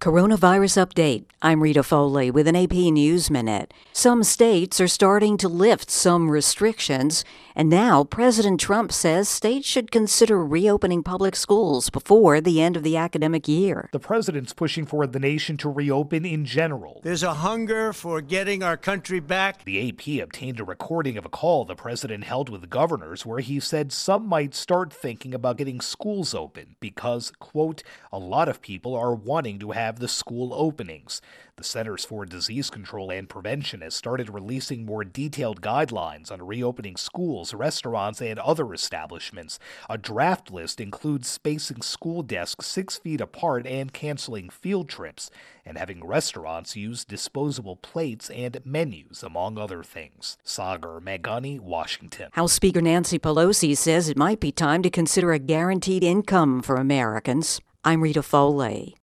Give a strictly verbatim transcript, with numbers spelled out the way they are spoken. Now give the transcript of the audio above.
Coronavirus update. I'm Rita Foley with an A P News Minute. Some states are starting to lift some restrictions, and now President Trump says states should consider reopening public schools before the end of the academic year. The president's pushing for the nation to reopen in general. There's a hunger for getting our country back. The A P obtained a recording of a call the president held with governors where he said some might start thinking about getting schools open because, quote, a lot of people are wanting to have the school openings. The Centers for Disease Control and Prevention has started releasing more detailed guidelines on reopening schools, restaurants, and other establishments. A draft list includes spacing school desks six feet apart and canceling field trips, and having restaurants use disposable plates and menus, among other things. Sagar Meghani, Washington. House Speaker Nancy Pelosi says it might be time to consider a guaranteed income for Americans. I'm Rita Foley.